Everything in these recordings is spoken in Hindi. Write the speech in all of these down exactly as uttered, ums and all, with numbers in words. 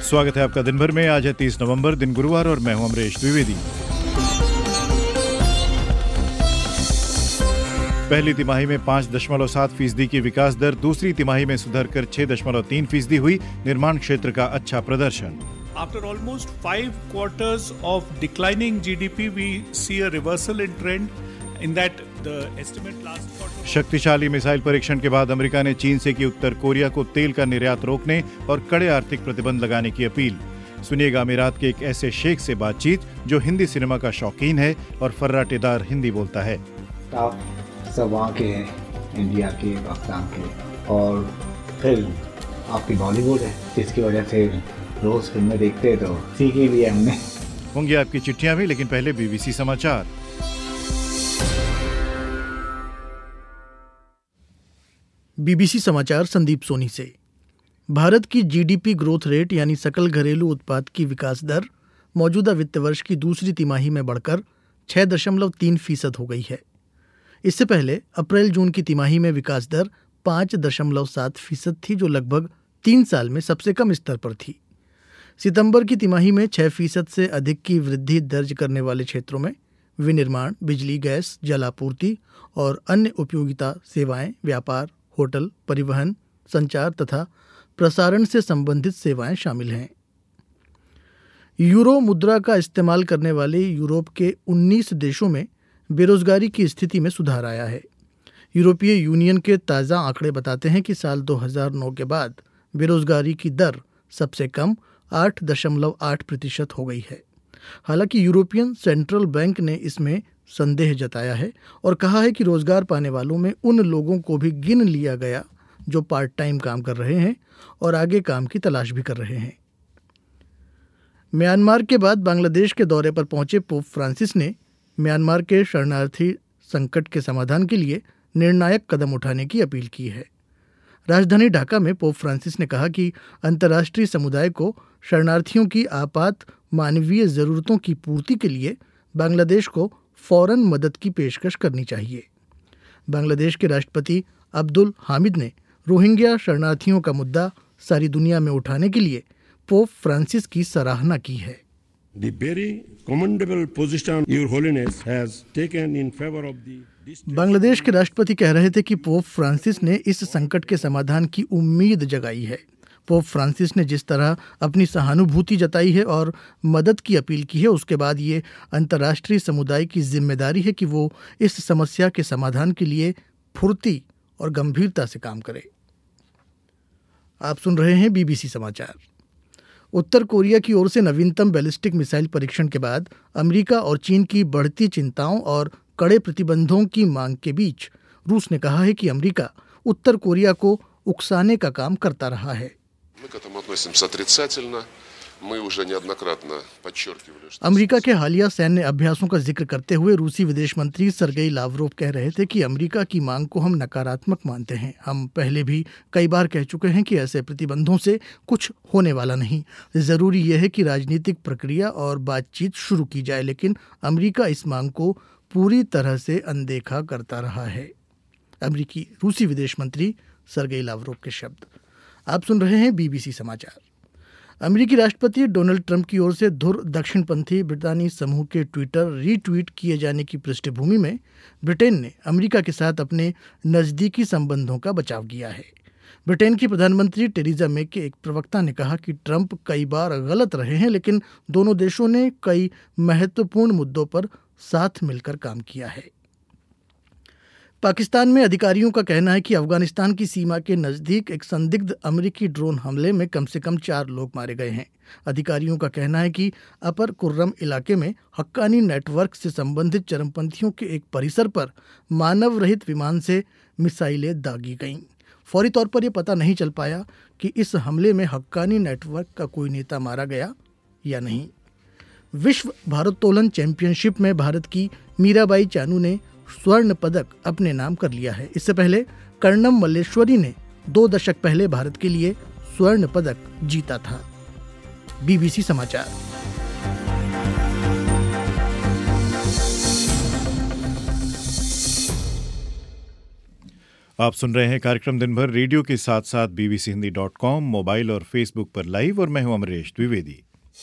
स्वागत है आपका दिन भर में। आज है तीस नवंबर, दिन गुरुवार, और मैं हूं अमरीश द्विवेदी। पहली तिमाही में पाँच दशमलव सात फीसदी की विकास दर, दूसरी तिमाही में सुधर कर छह दशमलव तीन फीसदी हुई। निर्माण क्षेत्र का अच्छा प्रदर्शन। After almost five quarters of declining G D P, we see a reversal in trend. In that, the estimate last quarter. शक्तिशाली मिसाइल परीक्षण के बाद अमेरिका ने चीन से की उत्तर कोरिया को तेल का निर्यात रोकने और कड़े आर्थिक प्रतिबंध लगाने की अपील। सुनिएगा अमीरात के एक ऐसे शेख से बातचीत जो हिंदी सिनेमा का शौकीन है और फर्राटेदार हिंदी बोलता है। आप सब वहाँ के हैं, इंडिया के, पाकिस्तान के, और फिर आपकी बॉलीवुड है, जिसकी वजह से रोज फिल्में देखते हैं, तो सीखी भी है हमने। होंगी आपकी चिट्ठियां भी, लेकिन पहले बीबीसी समाचार। बीबीसी समाचार संदीप सोनी से। भारत की जीडीपी ग्रोथ रेट यानी सकल घरेलू उत्पाद की विकास दर मौजूदा वित्त वर्ष की दूसरी तिमाही में बढ़कर छह दशमलव तीन फीसद हो गई है। इससे पहले अप्रैल जून की तिमाही में विकास दर पाँच दशमलव सात फीसद थी, जो लगभग तीन साल में सबसे कम स्तर पर थी। सितंबर की तिमाही में छह फीसद से अधिक की वृद्धि दर्ज करने वाले क्षेत्रों में विनिर्माण, बिजली, गैस, जल आपूर्ति और अन्य उपयोगिता सेवाएं, व्यापार, होटल, परिवहन, संचार तथा प्रसारण से संबंधित सेवाएं शामिल हैं। यूरो मुद्रा का इस्तेमाल करने वाले यूरोप के उन्नीस देशों में बेरोजगारी की स्थिति में सुधार आया है। यूरोपीय यूनियन के ताज़ा आंकड़े बताते हैं कि साल दो हज़ार नौ के बाद बेरोजगारी की दर सबसे कम आठ दशमलव आठ प्रतिशत हो गई है। हालांकि यूरोपियन सेंट्रल बैंक ने इसमें संदेह जताया है और कहा है कि रोजगार पाने वालों में उन लोगों को भी गिन लिया गया जो पार्ट टाइम काम कर रहे हैं और आगे काम की तलाश भी कर रहे हैं। म्यांमार के बाद बांग्लादेश के दौरे पर पहुंचे पोप फ्रांसिस ने म्यांमार के शरणार्थी संकट के समाधान के लिए निर्णायक कदम उठाने की अपील की है। राजधानी ढाका में पोप फ्रांसिस ने कहा कि अंतर्राष्ट्रीय समुदाय को शरणार्थियों की आपात मानवीय ज़रूरतों की पूर्ति के लिए बांग्लादेश को फौरन मदद की पेशकश करनी चाहिए। बांग्लादेश के राष्ट्रपति अब्दुल हामिद ने रोहिंग्या शरणार्थियों का मुद्दा सारी दुनिया में उठाने के लिए पोप फ्रांसिस की सराहना की है। The very commendable position Your Holiness has taken in favor of the Bangladesh के राष्ट्रपति कह रहे थे कि पोप फ्रांसिस ने इस संकट के समाधान की उम्मीद जगाई है। पोप फ्रांसिस ने जिस तरह अपनी सहानुभूति जताई है और मदद की अपील की है, उसके बाद ये अंतर्राष्ट्रीय समुदाय की जिम्मेदारी है कि वो इस समस्या के समाधान के लिए फुर्ती और गंभीरता से काम करे। आप सुन रहे हैं बीबीसी समाचार। उत्तर कोरिया की ओर से नवीनतम बैलिस्टिक मिसाइल परीक्षण के बाद अमेरिका और चीन की बढ़ती चिंताओं और कड़े प्रतिबंधों की मांग के बीच रूस ने कहा है कि अमेरिका उत्तर कोरिया को उकसाने का काम करता रहा है। अमेरिका के हालिया सैन्य अभ्यासों का जिक्र करते हुए रूसी विदेश मंत्री सर्गेई लावरोव कह रहे थे कि अमेरिका की मांग को हम नकारात्मक मानते हैं। हम पहले भी कई बार कह चुके हैं कि ऐसे प्रतिबंधों से कुछ होने वाला नहीं। जरूरी यह है कि राजनीतिक प्रक्रिया और बातचीत शुरू की जाए, लेकिन अमेरिका इस मांग को पूरी तरह से अनदेखा करता रहा है। अमेरिकी रूसी विदेश मंत्री सर्गेई लावरोव के शब्द। आप सुन रहे हैं बीबीसी समाचार। अमेरिकी राष्ट्रपति डोनाल्ड ट्रंप की ओर से धुर दक्षिणपंथी ब्रितानी समूह के ट्विटर रीट्वीट किए जाने की पृष्ठभूमि में ब्रिटेन ने अमेरिका के साथ अपने नज़दीकी संबंधों का बचाव किया है। ब्रिटेन की प्रधानमंत्री टेरेसा मे के एक प्रवक्ता ने कहा कि ट्रंप कई बार गलत रहे हैं, लेकिन दोनों देशों ने कई महत्वपूर्ण मुद्दों पर साथ मिलकर काम किया है। पाकिस्तान में अधिकारियों का कहना है कि अफगानिस्तान की सीमा के नज़दीक एक संदिग्ध अमेरिकी ड्रोन हमले में कम से कम चार लोग मारे गए हैं। अधिकारियों का कहना है कि अपर कुर्रम इलाके में हक्कानी नेटवर्क से संबंधित चरमपंथियों के एक परिसर पर मानव रहित विमान से मिसाइलें दागी गईं। फौरी तौर पर यह पता नहीं चल पाया कि इस हमले में हक्कानी नेटवर्क का कोई नेता मारा गया या नहीं। विश्व भारोत्तोलन चैंपियनशिप में भारत की मीराबाई चानू ने स्वर्ण पदक अपने नाम कर लिया है। इससे पहले कर्णम मल्लेश्वरी ने दो दशक पहले भारत के लिए स्वर्ण पदक जीता था। बीबीसी समाचार। आप सुन रहे हैं कार्यक्रम दिन भर रेडियो के साथ साथ BBC Hindi dot com, mobile और फेसबुक पर लाइव, और मैं हूं अमरेश द्विवेदी।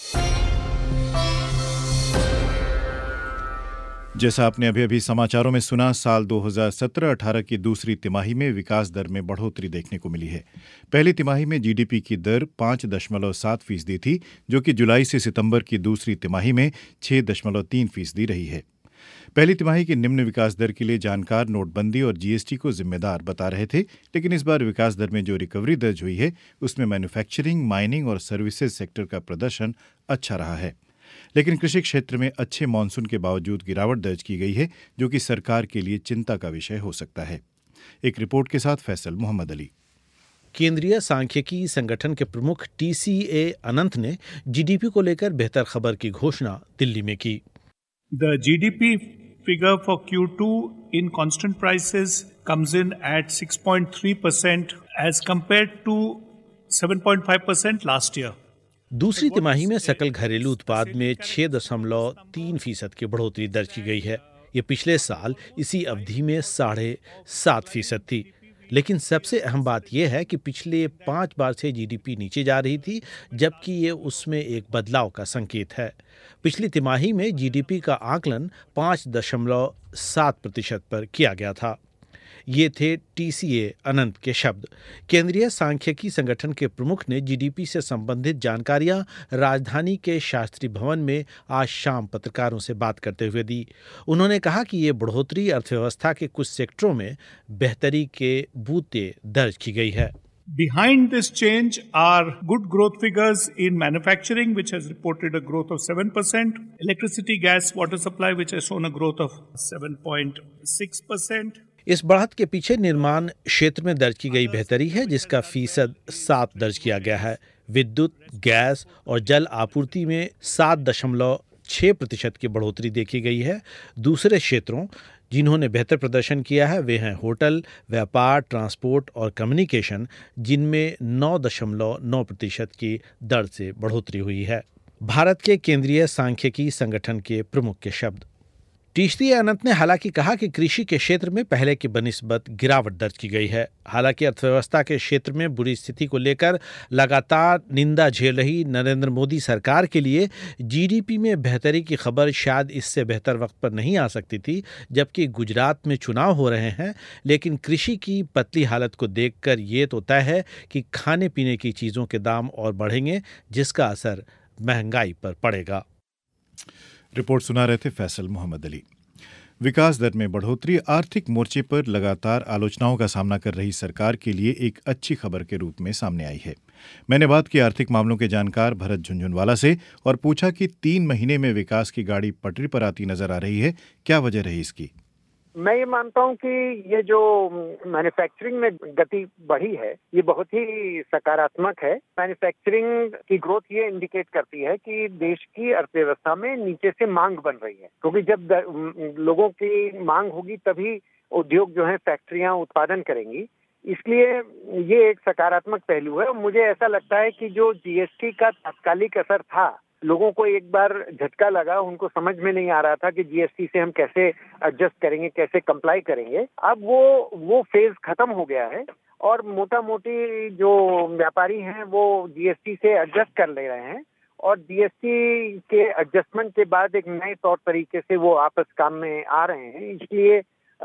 जैसा आपने अभी अभी समाचारों में सुना, साल दो हज़ार सत्रह अठारह की दूसरी तिमाही में विकास दर में बढ़ोतरी देखने को मिली है। पहली तिमाही में जीडीपी की दर पाँच दशमलव सात फीसदी थी, जो कि जुलाई से सितंबर की दूसरी तिमाही में छह दशमलव तीन फीसदी रही है। पहली तिमाही की निम्न विकास दर के लिए जानकार नोटबंदी और जीएसटी को जिम्मेदार बता रहे थे, लेकिन इस बार विकास दर में जो रिकवरी दर्ज हुई है उसमें मैन्युफैक्चरिंग, माइनिंग और सर्विसेज सेक्टर का प्रदर्शन अच्छा रहा है। लेकिन कृषि क्षेत्र में अच्छे मानसून के बावजूद गिरावट दर्ज की गई है, जो कि सरकार के लिए चिंता का विषय हो सकता है। एक रिपोर्ट के साथ फैसल मोहम्मद अली। केंद्रीय सांख्यिकी संगठन के प्रमुख टीसीए अनंत ने जीडीपी को लेकर बेहतर खबर की घोषणा दिल्ली में की। The G D P figure for Q two in constant prices comes in at six point three percent as compared to seven point five percent last year. दूसरी तिमाही में सकल घरेलू उत्पाद में छह दशमलव तीन फीसद की बढ़ोतरी दर्ज की गई है। ये पिछले साल इसी अवधि में साढ़े सात फीसद थी। लेकिन सबसे अहम बात यह है कि पिछले पाँच बार से जीडीपी नीचे जा रही थी, जबकि ये उसमें एक बदलाव का संकेत है। पिछली तिमाही में जीडीपी का आकलन पाँच दशमलव सात प्रतिशत पर किया गया था। ये थे टीसीए अनंत के शब्द। केंद्रीय सांख्यिकी संगठन के प्रमुख ने जीडीपी से संबंधित जानकारियां राजधानी के शास्त्री भवन में आज शाम पत्रकारों से बात करते हुए दी। उन्होंने कहा कि ये बढ़ोतरी अर्थव्यवस्था के कुछ सेक्टरों में बेहतरी के बूते दर्ज की गई है। Behind this change are good growth figures in manufacturing, which has reported a growth of seven percent, electricity, gas, water supply, which has shown a growth of seven point six percent. इस बढ़त के पीछे निर्माण क्षेत्र में दर्ज की गई बेहतरी है, जिसका फीसद सात दर्ज किया गया है। विद्युत, गैस और जल आपूर्ति में सात दशमलव छह प्रतिशत की बढ़ोतरी देखी गई है। दूसरे क्षेत्रों जिन्होंने बेहतर प्रदर्शन किया है वे हैं होटल, व्यापार, ट्रांसपोर्ट और कम्युनिकेशन, जिनमें नौ दशमलव नौ प्रतिशत की दर से बढ़ोतरी हुई है। भारत के केंद्रीय सांख्यिकी संगठन के प्रमुख के शब्द। टीसीए अनंत ने हालांकि कहा कि कृषि के क्षेत्र में पहले की बनिस्बत गिरावट दर्ज की गई है। हालांकि अर्थव्यवस्था के क्षेत्र में बुरी स्थिति को लेकर लगातार निंदा झेल रही नरेंद्र मोदी सरकार के लिए जीडीपी में बेहतरी की खबर शायद इससे बेहतर वक्त पर नहीं आ सकती थी, जबकि गुजरात में चुनाव हो रहे हैं। लेकिन कृषि की पतली हालत को देखकर ये तो तय है कि खाने पीने की चीज़ों के दाम और बढ़ेंगे, जिसका असर महंगाई पर पड़ेगा। रिपोर्ट सुना रहे थे फैसल मोहम्मद अली। विकास दर में बढ़ोतरी आर्थिक मोर्चे पर लगातार आलोचनाओं का सामना कर रही सरकार के लिए एक अच्छी खबर के रूप में सामने आई है। मैंने बात की आर्थिक मामलों के जानकार भरत झुंझुनवाला से और पूछा कि तीन महीने में विकास की गाड़ी पटरी पर आती नजर आ रही है, क्या वजह रही इसकी? मैं ये मानता हूँ कि ये जो मैन्युफैक्चरिंग में गति बढ़ी है ये बहुत ही सकारात्मक है। मैन्युफैक्चरिंग की ग्रोथ ये इंडिकेट करती है कि देश की अर्थव्यवस्था में नीचे से मांग बन रही है, क्योंकि जब लोगों की मांग होगी तभी उद्योग जो है फैक्ट्रियां उत्पादन करेंगी। इसलिए ये एक सकारात्मक पहलू है। मुझे ऐसा लगता है कि जो जीएसटी का तात्कालिक असर था, लोगों को एक बार झटका लगा, उनको समझ में नहीं आ रहा था कि जीएसटी से हम कैसे एडजस्ट करेंगे, कैसे कंप्लाई करेंगे। अब वो वो फेज खत्म हो गया है और मोटा मोटी जो व्यापारी हैं वो जीएसटी से एडजस्ट कर ले रहे हैं और जीएसटी के एडजस्टमेंट के बाद एक नए तौर तरीके से वो आपस काम में आ रहे हैं। इसलिए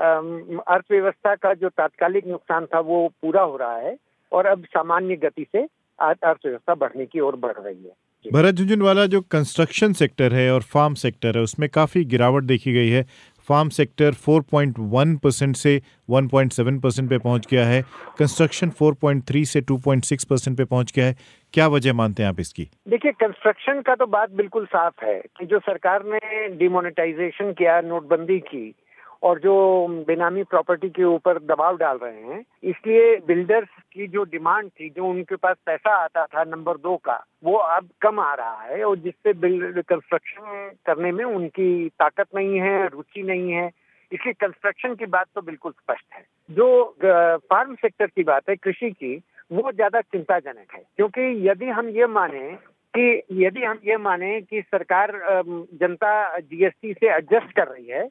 अर्थव्यवस्था का जो तात्कालिक नुकसान था वो पूरा हो रहा है और अब सामान्य गति से अर्थव्यवस्था बढ़ने की ओर बढ़ रही है। भरत झुंझुनवाला, जो कंस्ट्रक्शन सेक्टर है और फार्म सेक्टर है उसमें काफ़ी गिरावट देखी गई है। फार्म सेक्टर चार पॉइंट एक परसेंट से एक पॉइंट सात परसेंट पे पहुंच गया है, कंस्ट्रक्शन चार पॉइंट तीन से दो पॉइंट छह परसेंट पे पहुंच गया है। क्या वजह मानते हैं आप इसकी? देखिए, कंस्ट्रक्शन का तो बात बिल्कुल साफ है कि जो सरकार ने डिमोनेटाइजेशन किया, नोटबंदी की और जो बेनामी प्रॉपर्टी के ऊपर दबाव डाल रहे हैं, इसलिए बिल्डर्स की जो डिमांड थी, जो उनके पास पैसा आता था नंबर दो का, वो अब कम आ रहा है और जिससे बिल्ड कंस्ट्रक्शन करने में उनकी ताकत नहीं है, रुचि नहीं है। इसलिए कंस्ट्रक्शन की बात तो बिल्कुल स्पष्ट है। जो फार्म सेक्टर की बात है, कृषि की, वो ज्यादा चिंताजनक है, क्योंकि यदि हम ये माने कि यदि हम ये माने कि सरकार जनता जीएसटी से एडजस्ट कर रही है, तो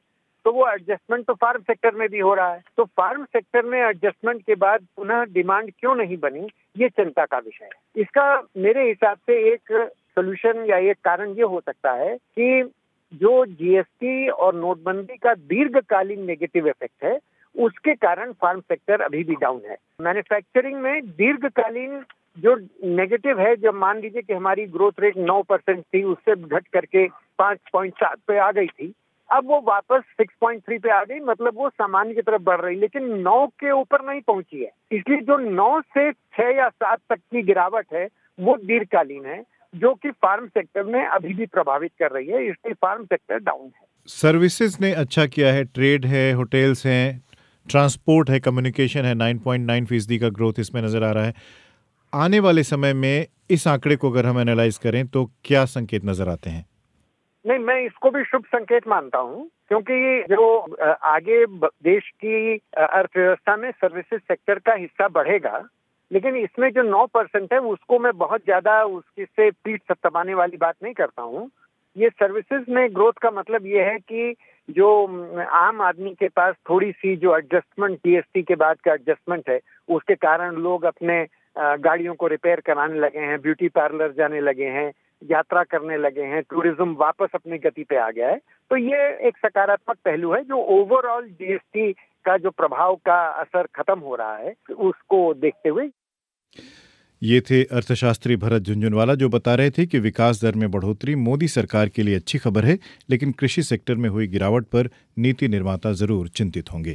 तो वो एडजस्टमेंट तो फार्म सेक्टर में भी हो रहा है। तो फार्म सेक्टर में एडजस्टमेंट के बाद पुनः डिमांड क्यों नहीं बनी, ये चिंता का विषय है। इसका मेरे हिसाब से एक सोल्यूशन या एक कारण ये हो सकता है कि जो जीएसटी और नोटबंदी का दीर्घकालीन नेगेटिव इफेक्ट है, उसके कारण फार्म सेक्टर अभी भी डाउन है। मैन्युफैक्चरिंग में दीर्घकालीन जो नेगेटिव है, जब मान लीजिए कि हमारी ग्रोथ रेट नौ परसेंट थी, उससे घट करके पाँच पॉइंट सात पे आ गई थी, अब वो वापस छह पॉइंट तीन पे आ गई, मतलब वो सामान्य की तरफ बढ़ रही, लेकिन नौ के ऊपर नहीं पहुंची है। इसलिए जो नौ से छह या सात तक की गिरावट है वो दीर्घकालीन है, जो कि फार्म सेक्टर में अभी भी प्रभावित कर रही है, इसलिए फार्म सेक्टर डाउन है। सर्विसेज ने अच्छा किया है, ट्रेड है, होटल्स हैं, ट्रांसपोर्ट है, कम्युनिकेशन है, नौ पॉइंट नौ फीसदी का ग्रोथ इसमें नजर आ रहा है। आने वाले समय में इस आंकड़े को अगर हम एनालाइज करें तो क्या संकेत नजर आते हैं? नहीं, मैं इसको भी शुभ संकेत मानता हूं, क्योंकि जो आगे देश की अर्थव्यवस्था में सर्विसेज सेक्टर का हिस्सा बढ़ेगा, लेकिन इसमें जो नौ परसेंट है उसको मैं बहुत ज्यादा उसकी से पीठ थपथपाने वाली बात नहीं करता हूं। ये सर्विसेज में ग्रोथ का मतलब ये है कि जो आम आदमी के पास थोड़ी सी जो एडजस्टमेंट जीएसटी के बाद का एडजस्टमेंट है, उसके कारण लोग अपने गाड़ियों को रिपेयर कराने लगे हैं, ब्यूटी पार्लर जाने लगे हैं, यात्रा करने लगे हैं, टूरिज्म वापस अपनी गति पे आ गया है। तो ये एक सकारात्मक पहलू है जो ओवरऑल जीएसटी का जो प्रभाव का असर खत्म हो रहा है उसको देखते हुए। ये थे अर्थशास्त्री भरत झुंझुनवाला, जो बता रहे थे कि विकास दर में बढ़ोतरी मोदी सरकार के लिए अच्छी खबर है, लेकिन कृषि सेक्टर में हुई गिरावट पर नीति निर्माता जरूर चिंतित होंगे।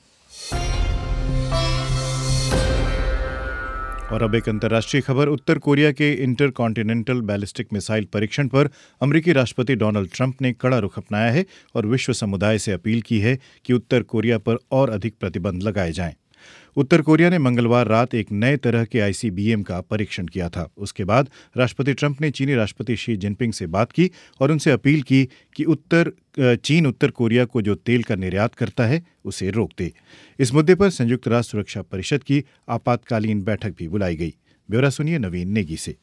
और अब एक अंतर्राष्ट्रीय खबर। उत्तर कोरिया के इंटर कॉन्टिनेंटल बैलिस्टिक मिसाइल परीक्षण पर अमेरिकी राष्ट्रपति डोनाल्ड ट्रंप ने कड़ा रुख अपनाया है और विश्व समुदाय से अपील की है कि उत्तर कोरिया पर और अधिक प्रतिबंध लगाए जाएं। उत्तर कोरिया ने मंगलवार रात एक नए तरह के आईसीबीएम का परीक्षण किया था। उसके बाद राष्ट्रपति ट्रंप ने चीनी राष्ट्रपति शी जिनपिंग से बात की और उनसे अपील की कि उत्तर चीन उत्तर कोरिया को जो तेल का निर्यात करता है उसे रोक दे। इस मुद्दे पर संयुक्त राष्ट्र सुरक्षा परिषद की आपातकालीन बैठक भी बुलाई गई। ब्यौरा सुनिए नवीन नेगी से।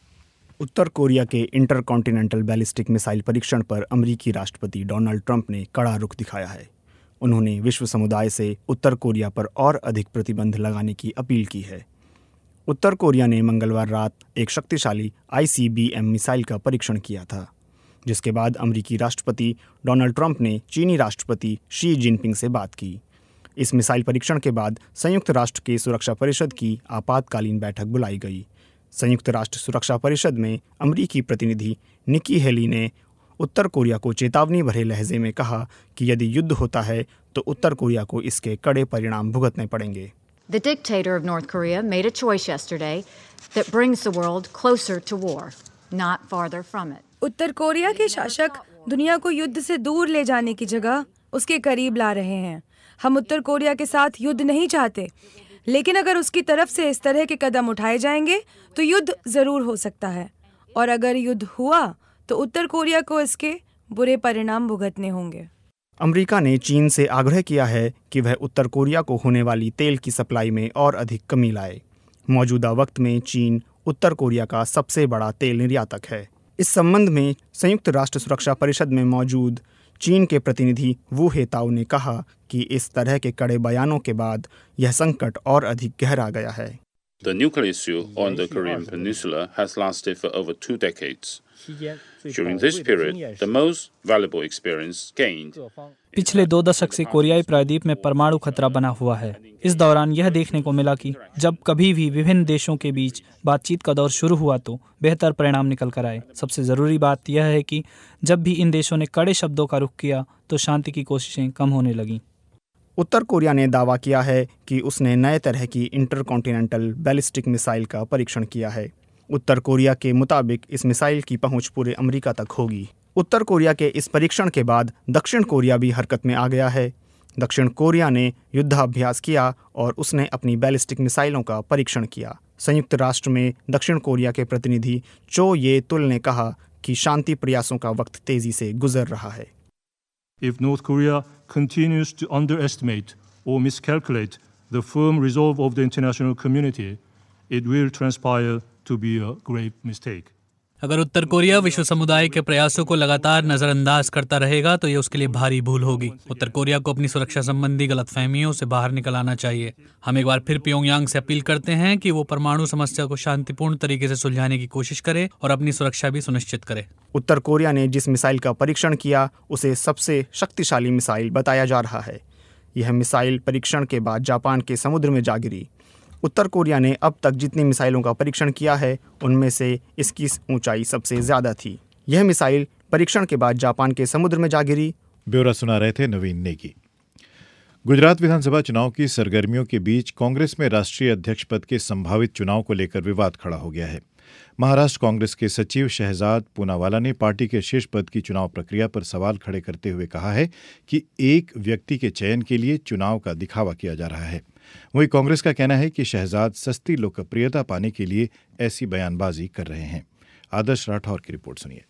उत्तर कोरिया के इंटर कॉन्टिनेंटल बैलिस्टिक मिसाइल परीक्षण पर अमेरिकी राष्ट्रपति डोनाल्ड ट्रंप ने कड़ा रुख दिखाया है। उन्होंने विश्व समुदाय से उत्तर कोरिया पर और अधिक प्रतिबंध लगाने की अपील की है। उत्तर कोरिया ने मंगलवार रात एक शक्तिशाली आईसीबीएम मिसाइल का परीक्षण किया था, जिसके बाद अमेरिकी राष्ट्रपति डोनाल्ड ट्रंप ने चीनी राष्ट्रपति शी जिनपिंग से बात की। इस मिसाइल परीक्षण के बाद संयुक्त राष्ट्र की सुरक्षा परिषद की आपातकालीन बैठक बुलाई गई। संयुक्त राष्ट्र सुरक्षा परिषद में अमेरिकी प्रतिनिधि निकी हेली ने उत्तर कोरिया को चेतावनी भरे लहजे में कहा कि यदि युद्ध होता है तो उत्तर कोरिया को इसके कड़े परिणाम भुगतने पड़ेंगे। The dictator of North Korea made a choice yesterday that brings the world closer to war, not farther from it. उत्तर कोरिया के शासक दुनिया को युद्ध से दूर ले जाने की जगह उसके करीब ला रहे हैं। हम उत्तर कोरिया के साथ युद्ध नहीं चाहते, लेकिन अगर उसकी तरफ से इस तरह के कदम उठाए जाएंगे तो युद्ध जरूर हो सकता है, और अगर युद्ध हुआ तो उत्तर कोरिया को इसके बुरे परिणाम भुगतने होंगे। अमेरिका ने चीन से आग्रह किया है कि वह उत्तर कोरिया को होने वाली तेल की सप्लाई में और अधिक कमी लाए। मौजूदा वक्त में चीन उत्तर कोरिया का सबसे बड़ा तेल निर्यातक है। इस संबंध में संयुक्त राष्ट्र सुरक्षा परिषद में मौजूद चीन के प्रतिनिधि वू हेताओ ने कहा कि इस तरह के कड़े बयानों के बाद यह संकट और अधिक गहरा गया है। The nuclear issue on the Korean Peninsula has lasted for over two decades. During this period, the most valuable experience gained. पिछले दो दशक से कोरियाई प्रायद्वीप में परमाणु खतरा बना हुआ है। इस दौरान यह देखने को मिला कि जब कभी भी विभिन्न देशों के बीच बातचीत का दौर शुरू हुआ तो बेहतर परिणाम निकल कर आए। सबसे ज़रूरी बात यह है कि जब भी इन देशों ने कड़े शब्दों का रुख किया तो शांति की कोशिशें कम होने लगीं। उत्तर कोरिया ने दावा किया है कि उसने नए तरह की इंटरकॉन्टिनेंटल बैलिस्टिक मिसाइल का परीक्षण किया है। उत्तर कोरिया के मुताबिक इस मिसाइल की पहुंच पूरे अमेरिका तक होगी। उत्तर कोरिया के इस परीक्षण के बाद दक्षिण कोरिया भी हरकत में आ गया है। दक्षिण कोरिया ने युद्धाभ्यास किया और उसने अपनी बैलिस्टिक मिसाइलों का परीक्षण किया। संयुक्त राष्ट्र में दक्षिण कोरिया के प्रतिनिधि चो ये तुल ने कहा कि शांति प्रयासों का वक्त तेजी से गुजर रहा है। If North Korea continues to underestimate or miscalculate the firm resolve of the international community, it will transpire to be a grave mistake. अगर उत्तर कोरिया विश्व समुदाय के प्रयासों को लगातार नजरअंदाज करता रहेगा तो ये उसके लिए भारी भूल होगी। उत्तर कोरिया को अपनी सुरक्षा संबंधी गलतफहमियों से बाहर निकल आना चाहिए। हम एक बार फिर प्योंगयांग से अपील करते हैं कि वो परमाणु समस्या को शांतिपूर्ण तरीके से सुलझाने की कोशिश करे और अपनी सुरक्षा भी सुनिश्चित करे। उत्तर कोरिया ने जिस मिसाइल का परीक्षण किया उसे सबसे शक्तिशाली मिसाइल बताया जा रहा है। यह मिसाइल परीक्षण के बाद जापान के समुद्र में जा गिरी। उत्तर कोरिया ने अब तक जितनी मिसाइलों का परीक्षण किया है उनमें से इसकी ऊंचाई सबसे ज्यादा थी। यह मिसाइल परीक्षण के बाद जापान के समुद्र में जा गिरी। ब्यौरा सुना रहे थे नवीन नेगी। गुजरात विधानसभा चुनाव की सरगर्मियों के बीच कांग्रेस में राष्ट्रीय अध्यक्ष पद के संभावित चुनाव को लेकर विवाद खड़ा हो गया है। महाराष्ट्र कांग्रेस के सचिव शहजाद पूनावाला ने पार्टी के शीर्ष पद की चुनाव प्रक्रिया पर सवाल खड़े करते हुए कहा है कि एक व्यक्ति के चयन के लिए चुनाव का दिखावा किया जा रहा है। वहीं कांग्रेस का कहना है कि शहजाद सस्ती लोकप्रियता पाने के लिए ऐसी बयानबाजी कर रहे हैं। आदर्श राठौर की रिपोर्ट सुनिए।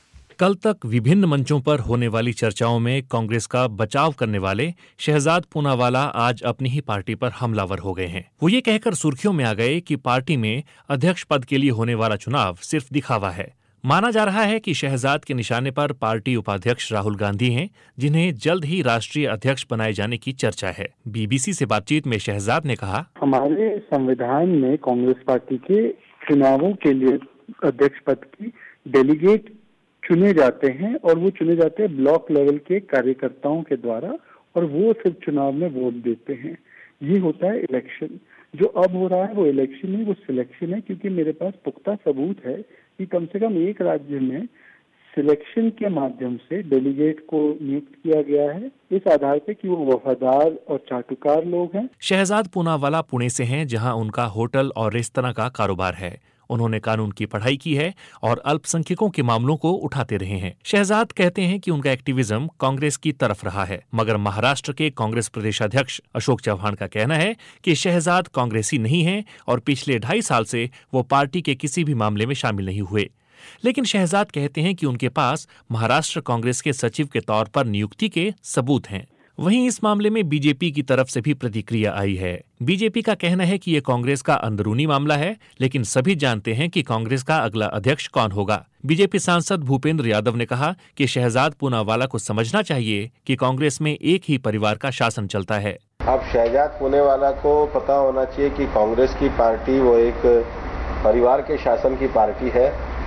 कल तक विभिन्न मंचों पर होने वाली चर्चाओं में कांग्रेस का बचाव करने वाले शहजाद पूनावाला आज अपनी ही पार्टी पर हमलावर हो गए हैं। वो ये कहकर सुर्खियों में आ गए कि पार्टी में अध्यक्ष पद के लिए होने वाला चुनाव सिर्फ दिखावा है। माना जा रहा है कि शहजाद के निशाने पर पार्टी उपाध्यक्ष राहुल गांधी हैं, जिन्हें जल्द ही राष्ट्रीय अध्यक्ष बनाए जाने की चर्चा है। बीबीसी से बातचीत में शहजाद ने कहा, हमारे संविधान में कांग्रेस पार्टी के चुनावों के लिए अध्यक्ष पद की डेलीगेट चुने जाते हैं और वो चुने जाते हैं ब्लॉक लेवल के कार्यकर्ताओं के द्वारा और वो सिर्फ चुनाव में वोट देते हैं। ये होता है इलेक्शन। जो अब हो रहा है वो इलेक्शन नहीं, वो सिलेक्शन है, क्योंकि मेरे पास पुख्ता सबूत है कि कम से कम एक राज्य में सिलेक्शन के माध्यम से डेलीगेट को नियुक्त किया गया है इस आधार पे कि वो वफादार और चाटुकार लोग हैं। शहजाद पूनावाला पुणे से हैं, जहां उनका होटल और रेस्तरां का कारोबार है। उन्होंने कानून की पढ़ाई की है और अल्पसंख्यकों के मामलों को उठाते रहे हैं। शहजाद कहते हैं कि उनका एक्टिविज्म कांग्रेस की तरफ रहा है, मगर महाराष्ट्र के कांग्रेस प्रदेशाध्यक्ष अशोक चव्हाण का कहना है कि शहजाद कांग्रेसी नहीं है और पिछले ढाई साल से वो पार्टी के किसी भी मामले में शामिल नहीं हुए। लेकिन शहजाद कहते हैं कि उनके पास महाराष्ट्र कांग्रेस के सचिव के तौर पर नियुक्ति के सबूत हैं। वहीं इस मामले में बीजेपी की तरफ से भी प्रतिक्रिया आई है। बीजेपी का कहना है कि ये कांग्रेस का अंदरूनी मामला है, लेकिन सभी जानते हैं कि कांग्रेस का अगला अध्यक्ष कौन होगा। बीजेपी सांसद भूपेंद्र यादव ने कहा कि शहजाद पूनावाला को समझना चाहिए कि कांग्रेस में एक ही परिवार का शासन चलता है। अब शहजाद पूनावाला को पता होना चाहिए कि कांग्रेस की पार्टी वो एक परिवार के शासन की पार्टी है।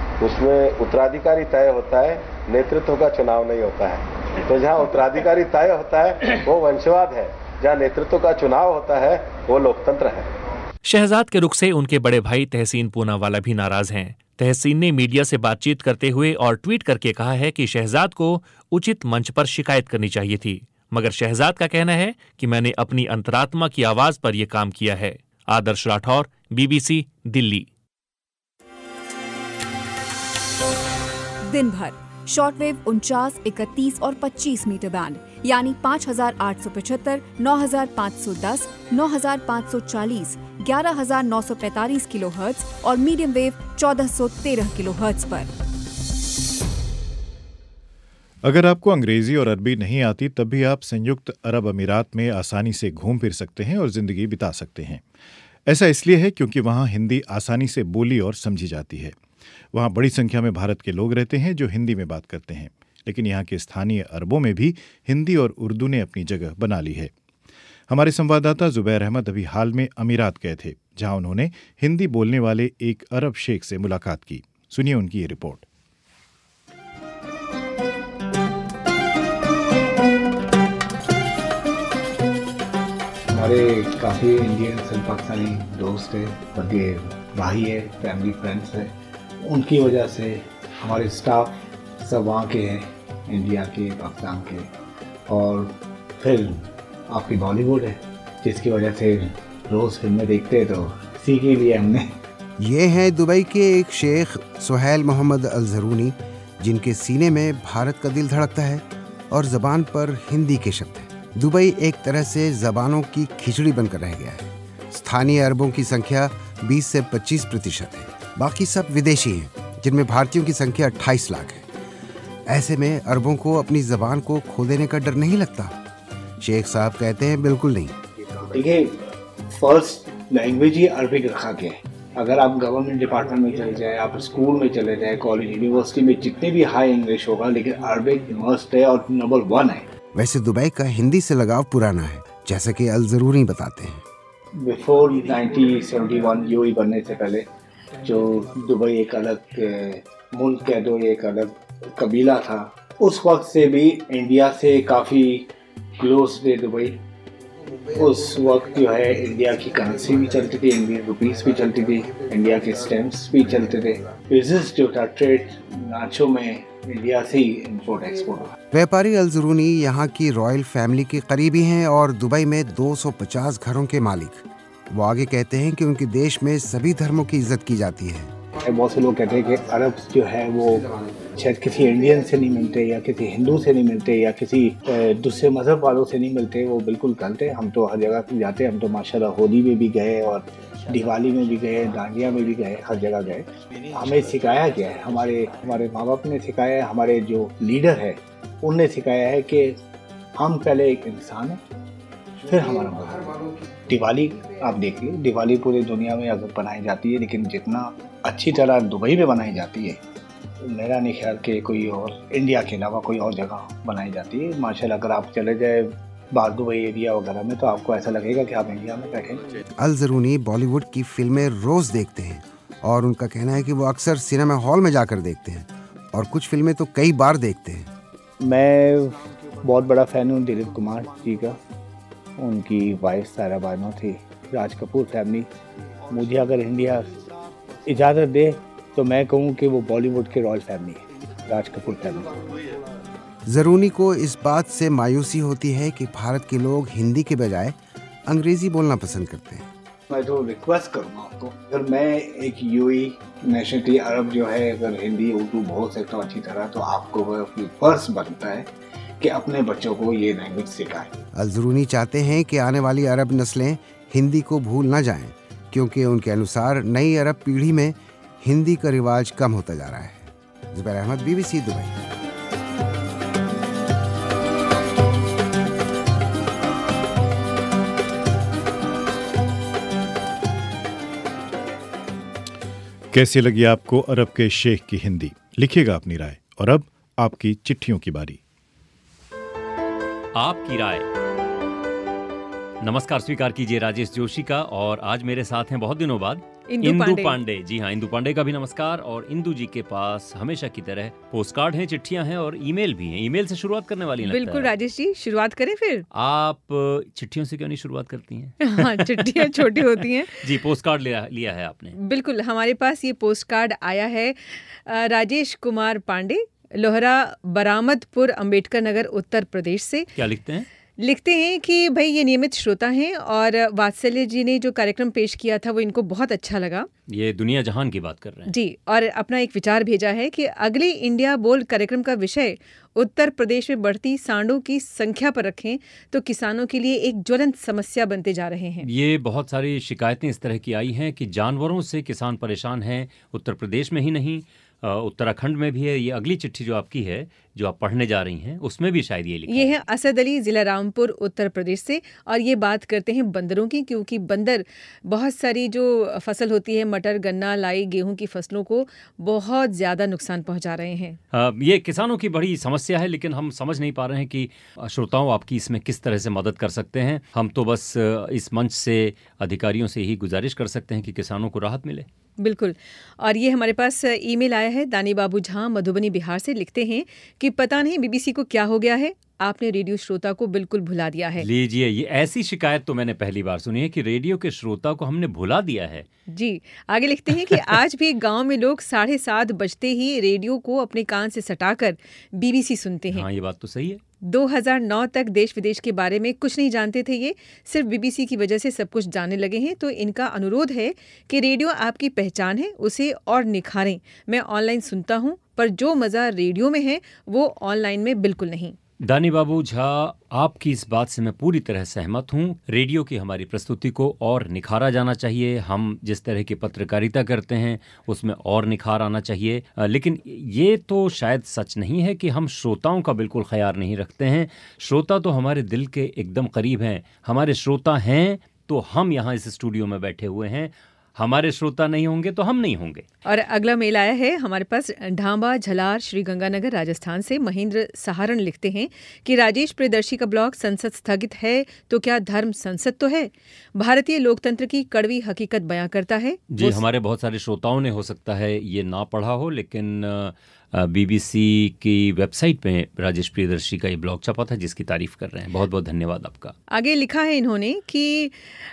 उसमें उत्तराधिकारी तय होता है, नेतृत्व का चुनाव नहीं होता है। तो जहाँ उत्तराधिकारी तय होता है वो वंशवाद है, जहाँ नेतृत्व का चुनाव होता है वो लोकतंत्र है। शहजाद के रुख से उनके बड़े भाई तहसीन पूनावाला भी नाराज हैं। तहसीन ने मीडिया से बातचीत करते हुए और ट्वीट करके कहा है कि शहजाद को उचित मंच पर शिकायत करनी चाहिए थी, मगर शहजाद का कहना है कि मैंने अपनी अंतरात्मा की आवाज पर यह काम किया है। आदर्श राठौर, बीबीसी, दिल्ली। दिन भर शॉर्टवेव उनचास, इकतीस और पच्चीस मीटर बैंड यानी पाँच हजार आठ सौ पचहत्तर, नौ हजार पाँच सौ दस, नौ हजार पाँच सौ चालीस, ग्यारह हजार नौ सौ पैंतालीस किलोहर्ट्ज और मीडियम वेव चौदह सौ तेरह किलोहर्ट्ज पर। अगर आपको अंग्रेजी और अरबी नहीं आती तब भी आप संयुक्त अरब अमीरात में आसानी से घूम फिर सकते हैं और जिंदगी बिता सकते हैं। ऐसा इसलिए है क्योंकि वहाँ हिंदी आसानी से बोली और समझी जाती है। वहाँ बड़ी संख्या में भारत के लोग रहते हैं जो हिंदी में बात करते हैं, लेकिन यहाँ के स्थानीय अरबों में भी हिंदी और उर्दू ने अपनी जगह बना ली है। हमारे संवाददाता जुबैर अहमद अभी हाल में अमीरात गए थे, जहाँ उन्होंने हिंदी बोलने वाले एक अरब शेख से मुलाकात की। सुनिए उनकी ये रिपोर्ट। हमारे काफ़ी इंडियन और पाकिस्तानी दोस्त है, बल्कि भाई है, फैमिली फ्रेंड्स है। उनकी वजह से हमारे स्टाफ सब वहाँ के हैं, इंडिया के, पाकिस्तान के। और फिल्म आपकी बॉलीवुड है, जिसकी वजह से रोज़ फिल्में देखते हैं, तो इसी के लिए हमने। ये हैं दुबई के एक शेख सुहैल मोहम्मद अल-ज़रूनी, जिनके सीने में भारत का दिल धड़कता है और ज़बान पर हिंदी के शब्द हैं। दुबई एक तरह से ज़बानों की खिचड़ी बनकर रह गया है। स्थानीय अरबों की संख्या बीस से पच्चीस प्रतिशत है, बाकी सब विदेशी हैं, जिनमें भारतीयों की संख्या अट्ठाईस लाख है। ऐसे में अरबों को अपनी ज़बान को खो देने का डर नहीं लगता? शेख साहब कहते हैं बिल्कुल नहीं। देखिए, फर्स्ट लैंग्वेज ही अरबिक रखा गया है, अगर आप गवर्नमेंट डिपार्टमेंट में चले जाए, आप स्कूल में चले जाए, कॉलेज यूनिवर्सिटी में, जितने भी हाई इंग्लिश होगा, लेकिन अरबिक मस्ट है और नंबर वन है। वैसे दुबई का हिंदी से लगाव पुराना है, जैसा कि अल ज़रूरी बताते हैं। Before nineteen seventy one UAE बनने से पहले जो दुबई एक अलग मुल्क कह दो, एक अलग कबीला था। उस वक्त से भी इंडिया से काफ़ी क्लोज थे दुबई। उस वक्त जो है इंडिया की करेंसी भी चलती थी, इंडियन रुपीस भी चलती थी, इंडिया के स्टैम्प्स भी चलते थे। बिजनेस जो था, ट्रेड नाचो में इंडिया से ही इंपोर्ट एक्सपोर्ट हुआ। व्यापारी अल ज़रूनी यहाँ की रॉयल फैमिली के करीबी हैं और दुबई में दो सौ पचास घरों के मालिक। वो आगे कहते हैं कि उनके देश में सभी धर्मों की इज्जत की जाती है। बहुत से लोग कहते हैं कि अरब जो है वो शायद किसी इंडियन से नहीं मिलते, या किसी हिंदू से नहीं मिलते, या किसी दूसरे मज़हब वालों से नहीं मिलते। वो बिल्कुल गलत है। हम तो हर जगह जाते हैं। हम तो माशाल्लाह होली में भी गए और दिवाली में भी गए, दांडिया में भी गए, हर जगह गए। हमें सिखाया गया है, हमारे हमारे माँ बाप ने सिखाया है, हमारे जो लीडर है उनने सिखाया है कि हम पहले एक इंसान है, फिर हमारा मज़हब। दिवाली आप देखिए, दिवाली पूरी दुनिया में अगर बनाई जाती है, लेकिन जितना अच्छी तरह दुबई में बनाई जाती है, मेरा नहीं ख्याल कि कोई और इंडिया के अलावा कोई और जगह बनाई जाती है। माशाल्लाह अगर आप चले जाए बाहर दुबई एरिया वगैरह में, तो आपको ऐसा लगेगा कि आप इंडिया में बैठे। अल ज़रूनी बॉलीवुड की फिल्में रोज़ देखते हैं और उनका कहना है कि वो अक्सर सिनेमा हॉल में जाकर देखते हैं और कुछ फिल्में तो कई बार देखते हैं। मैं बहुत बड़ा फ़ैन हूँ दिलीप कुमार जी का। उनकी वाइफ सारा बानो थी, राज कपूर फैमिली। मुझे अगर इंडिया इजाज़त दे तो मैं कहूँ कि वो बॉलीवुड के रॉयल फैमिली है, राज कपूर फैमिली। ज़रूनी को इस बात से मायूसी होती है कि भारत के लोग हिंदी के बजाय अंग्रेज़ी बोलना पसंद करते हैं। मैं तो रिक्वेस्ट करूँगा आपको, अगर मैं एक यूएई नेशनलिटी अरब जो है अगर हिंदी उर्दू बोल सकता हूँ अच्छी तरह, तो आपको वह फर्ज बनता है कि अपने बच्चों को ये लैंग्वेज सिखाएं। अल ज़रूनी चाहते हैं कि आने वाली अरब नस्लें हिंदी को भूल न जाएं, क्योंकि उनके अनुसार नई अरब पीढ़ी में हिंदी का रिवाज कम होता जा रहा है। Zubair Ahmed, BBC Dubai. कैसी लगी आपको अरब के शेख की हिंदी? लिखिएगा अपनी राय। और अब आपकी चिट्ठियों की बारी। आपकी राय। नमस्कार स्वीकार कीजिए राजेश जोशी का, और आज मेरे साथ हैं बहुत दिनों बाद इंदु इंदु पांडे। पांडे। जी हाँ, इंदु पांडे का भी नमस्कार। और इंदु जी के पास हमेशा की तरह पोस्ट कार्ड हैं, चिट्ठियां हैं और ईमेल भी हैं। ईमेल से शुरुआत करने वाली लगता है। बिल्कुल राजेश जी, शुरुआत करें फिर। आप चिट्ठियों से क्यों नहीं शुरुआत करती हैं? हाँ, चिट्ठियां छोटी होती हैं। जी, पोस्ट कार्ड लिया लिया है आपने। बिल्कुल, हमारे पास ये पोस्ट कार्ड आया है राजेश कुमार पांडे, लोहरा बरामदपुर, अंबेडकर नगर, उत्तर प्रदेश से। क्या लिखते हैं? लिखते हैं कि भाई ये नियमित श्रोता हैं और वात्सल्य जी ने जो कार्यक्रम पेश किया था वो इनको बहुत अच्छा लगा। ये दुनिया जहान की बात कर रहे हैं जी, और अपना एक विचार भेजा है कि अगले इंडिया बोल कार्यक्रम का विषय उत्तर प्रदेश में बढ़ती सांडों की संख्या पर रखें तो किसानों के लिए एक ज्वलंत समस्या बनते जा रहे हैं। ये बहुत सारी शिकायतें इस तरह की आई हैं कि जानवरों से किसान परेशान हैं, उत्तर प्रदेश में ही नहीं उत्तराखंड में भी है। ये अगली चिट्ठी जो आपकी है, जो आप पढ़ने जा रही हैं, उसमें भी शायद ये लिखा ये है असद अली, जिला रामपुर, उत्तर प्रदेश से। और ये बात करते हैं बंदरों की, क्योंकि बंदर बहुत सारी जो फसल होती है, मटर, गन्ना, लाई, गेहूं की फसलों को बहुत ज़्यादा नुकसान पहुंचा रहे हैं। आ, ये किसानों की बड़ी समस्या है, लेकिन हम समझ नहीं पा रहे हैं कि श्रोताओं आपकी इसमें किस तरह से मदद कर सकते हैं। हम तो बस इस मंच से अधिकारियों से ही गुजारिश कर सकते हैं कि किसानों को राहत मिले। बिल्कुल। और ये हमारे पास ईमेल आया है दानी बाबू झा, मधुबनी, बिहार से। लिखते हैं कि पता नहीं बीबीसी को क्या हो गया है, आपने रेडियो श्रोता को बिल्कुल भुला दिया है। लीजिए, ये ऐसी शिकायत तो मैंने पहली बार सुनी है कि रेडियो के श्रोता को हमने भुला दिया है। जी, आगे लिखते हैं कि आज भी गांव में लोग साढ़े सात बजते ही रेडियो को अपने कान से सटाकर बीबीसी सुनते हैं। हाँ, ये बात तो सही है। दो हज़ार नौ तक देश विदेश के बारे में कुछ नहीं जानते थे, ये सिर्फ बीबीसी की वजह से सब कुछ जानने लगे हैं। तो इनका अनुरोध है कि रेडियो आपकी पहचान है, उसे और निखारें। मैं ऑनलाइन सुनता हूँ, पर जो मज़ा रेडियो में है वो ऑनलाइन में बिल्कुल नहीं। दानी बाबू झा, आपकी इस बात से मैं पूरी तरह सहमत हूँ। रेडियो की हमारी प्रस्तुति को और निखारा जाना चाहिए। हम जिस तरह की पत्रकारिता करते हैं उसमें और निखार आना चाहिए। लेकिन ये तो शायद सच नहीं है कि हम श्रोताओं का बिल्कुल ख्याल नहीं रखते हैं। श्रोता तो हमारे दिल के एकदम करीब हैं। हमारे श्रोता हैं तो हम यहाँ इस स्टूडियो में बैठे हुए हैं। हमारे श्रोता नहीं होंगे तो हम नहीं होंगे। और अगला मेल आया है हमारे पास ढांबा झलार श्री गंगानगर राजस्थान से। महेंद्र सहारण लिखते हैं कि राजेश प्रियदर्शी का ब्लॉग संसद स्थगित है तो क्या धर्म संसद तो है, भारतीय लोकतंत्र की कड़वी हकीकत बयां करता है। जी, हमारे बहुत सारे श्रोताओं ने हो सकता है ये ना पढ़ा हो, लेकिन बीबीसी की वेबसाइट पे राजेश प्रियदर्शी का ये ब्लॉग छपा था जिसकी तारीफ कर रहे हैं। बहुत बहुत धन्यवाद आपका। आगे लिखा है इन्होंने कि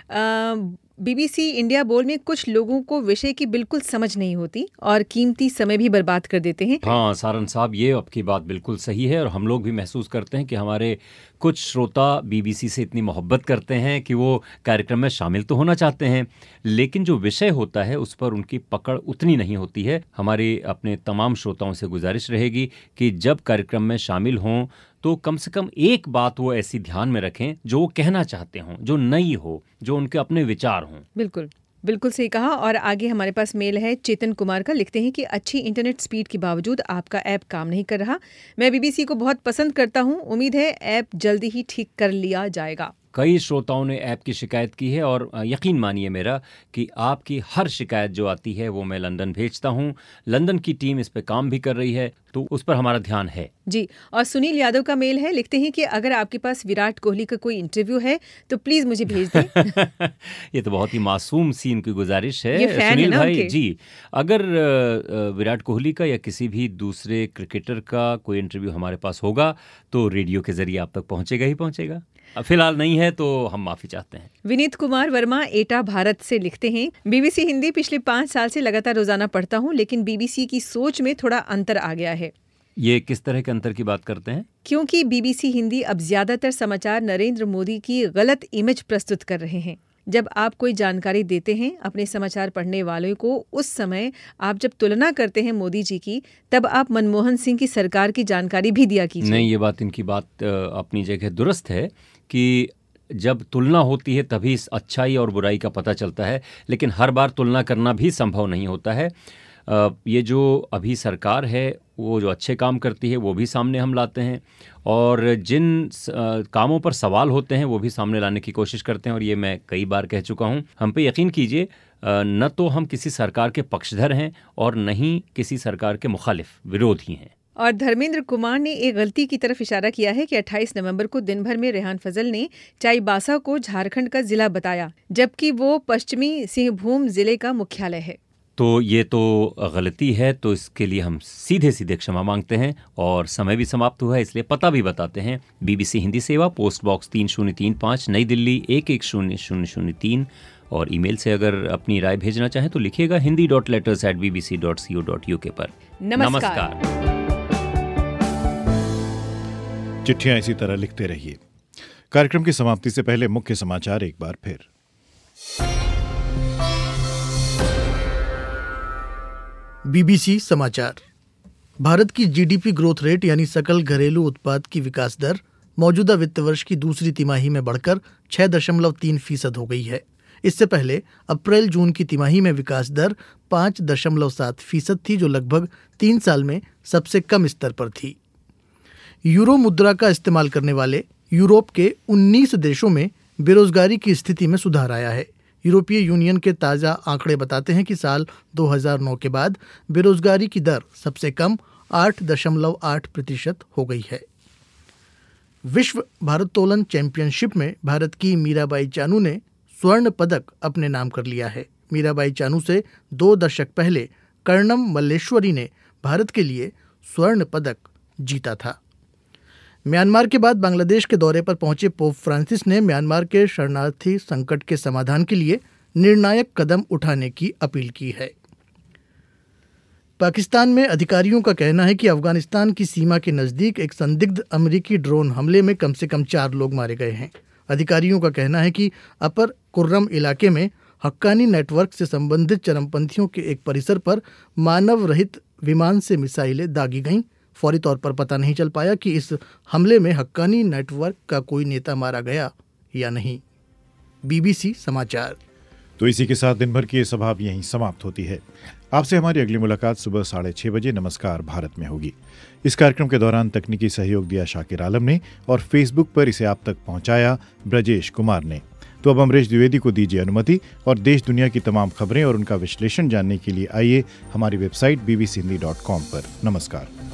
बीबीसी इंडिया बोल में कुछ लोगों को विषय की बिल्कुल समझ नहीं होती और कीमती समय भी बर्बाद कर देते हैं। हाँ सारन साहब, ये आपकी बात बिल्कुल सही है और हम लोग भी महसूस करते हैं कि हमारे कुछ श्रोता बीबीसी से इतनी मोहब्बत करते हैं कि वो कार्यक्रम में शामिल तो होना चाहते हैं, लेकिन जो विषय होता है उस पर उनकी पकड़ उतनी नहीं होती है। हमारे अपने तमाम श्रोताओं से गुजारिश रहेगी कि जब कार्यक्रम में शामिल हों तो कम से कम एक बात वो ऐसी ध्यान में रखें जो वो कहना चाहते हों, जो नई हो, जो उनके अपने विचार हों। बिल्कुल बिल्कुल सही कहा। और आगे हमारे पास मेल है चेतन कुमार का। लिखते हैं कि अच्छी इंटरनेट स्पीड के बावजूद आपका ऐप काम नहीं कर रहा। मैं बीबीसी को बहुत पसंद करता हूं, उम्मीद है ऐप जल्दी ही ठीक कर लिया जाएगा। कई श्रोताओं ने ऐप की शिकायत की है और यकीन मानिए मेरा कि आपकी हर शिकायत जो आती है वो मैं लंदन भेजता हूँ। लंदन की टीम इस पे काम भी कर रही है तो उस पर हमारा ध्यान है। जी, और सुनील यादव का मेल है। लिखते हैं कि अगर आपके पास विराट कोहली का कोई इंटरव्यू है तो प्लीज मुझे भेज दें। ये तो बहुत ही मासूम सी इनकी गुजारिश है। ये फैन सुनील है ना भाई उनके? जी, अगर विराट कोहली का या किसी भी दूसरे क्रिकेटर का कोई इंटरव्यू हमारे पास होगा तो रेडियो के जरिए आप तक पहुंचेगा ही पहुंचेगा। फिलहाल नहीं है तो हम माफी चाहते हैं। विनीत कुमार वर्मा एटा भारत से लिखते हैं, बीबीसी हिंदी पिछले पाँच साल से लगातार रोजाना पढ़ता हूं, लेकिन बीबीसी की सोच में थोड़ा अंतर आ गया है। ये किस तरह के अंतर की बात करते हैं? क्योंकि बीबीसी हिंदी अब ज्यादातर समाचार नरेंद्र मोदी की गलत इमेज प्रस्तुत कर रहे हैं। जब आप कोई जानकारी देते हैं अपने समाचार पढ़ने वालों को, उस समय आप जब तुलना करते हैं मोदी जी की, तब आप मनमोहन सिंह की सरकार की जानकारी भी दिया कीजिए। नहीं, ये बात इनकी बात अपनी जगह दुरुस्त है कि जब तुलना होती है तभी अच्छाई और बुराई का पता चलता है, लेकिन हर बार तुलना करना भी संभव नहीं होता है। ये जो अभी सरकार है वो जो अच्छे काम करती है वो भी सामने हम लाते हैं और जिन कामों पर सवाल होते हैं वो भी सामने लाने की कोशिश करते हैं। और ये मैं कई बार कह चुका हूँ, हम पे यकीन कीजिए, न तो हम किसी सरकार के पक्षधर हैं और न ही किसी सरकार के मुखालिफ विरोधी हैं। और धर्मेंद्र कुमार ने एक गलती की तरफ इशारा किया है कि अट्ठाईस नवंबर को दिन भर में रेहान फजल ने चाईबासा को झारखंड का जिला बताया, जबकि वो पश्चिमी सिंहभूम जिले का मुख्यालय है। तो ये तो गलती है, तो इसके लिए हम सीधे सीधे क्षमा मांगते हैं और समय भी समाप्त हुआ है इसलिए पता भी बताते हैं। बीबीसी हिंदी सेवा, पोस्ट बॉक्स तीन शून्य तीन पाँच, नई दिल्ली एक एक शून्य शून्य शून्य तीन। और ईमेल से अगर अपनी राय भेजना चाहें तो लिखिएगा Hindi dot letters at B B C dot C O dot U K पर। नमस्कार, नमस्कार। चिट्ठियां इसी तरह लिखते रहिए। कार्यक्रम की समाप्ति से पहले मुख्य समाचार एक बार फिर। बीबीसी समाचार। भारत की जीडीपी ग्रोथ रेट यानी सकल घरेलू उत्पाद की विकास दर मौजूदा वित्त वर्ष की दूसरी तिमाही में बढ़कर छह दशमलव तीन फीसद हो गई है। इससे पहले अप्रैल जून की तिमाही में विकास दर पाँच दशमलव सात फीसद थी, जो लगभग तीन साल में सबसे कम स्तर पर थी। यूरो मुद्रा का इस्तेमाल करने वाले यूरोप के उन्नीस देशों में बेरोजगारी की स्थिति में सुधार आया है। यूरोपीय यूनियन के ताज़ा आंकड़े बताते हैं कि साल दो हज़ार नौ के बाद बेरोजगारी की दर सबसे कम आठ दशमलव आठ प्रतिशत हो गई है। विश्व भारोत्तोलन चैंपियनशिप में भारत की मीराबाई चानू ने स्वर्ण पदक अपने नाम कर लिया है। मीराबाई चानू से दो दशक पहले कर्णम मल्लेश्वरी ने भारत के लिए स्वर्ण पदक जीता था। म्यांमार के बाद बांग्लादेश के दौरे पर पहुंचे पोप फ्रांसिस ने म्यांमार के शरणार्थी संकट के समाधान के लिए निर्णायक कदम उठाने की अपील की है। पाकिस्तान में अधिकारियों का कहना है कि अफगानिस्तान की सीमा के नज़दीक एक संदिग्ध अमेरिकी ड्रोन हमले में कम से कम चार लोग मारे गए हैं। अधिकारियों का कहना है कि अपर कुर्रम इलाके में हक्कानी नेटवर्क से संबंधित चरमपंथियों के एक परिसर पर मानव रहित विमान से मिसाइलें दागी गईं। फौरी तौर पर पता नहीं चल पाया कि इस हमले में हक्कानी नेटवर्क का कोई नेता मारा गया या नहीं। बीबीसी समाचार। तो इसी के साथ दिन भर की ये सभा अब यहीं समाप्त होती है। आपसे हमारी अगली मुलाकात सुबह साढ़े छः बजे नमस्कार भारत में होगी। इस कार्यक्रम के दौरान तकनीकी सहयोग दिया शाकिर आलम ने और फेसबुक पर इसे आप तक पहुंचाया ब्रजेश कुमार ने। तो अब अमरीश द्विवेदी को दीजिए अनुमति और देश दुनिया की तमाम खबरें और उनका विश्लेषण जानने के लिए आइए हमारी website B B C Hindi dot com पर। नमस्कार।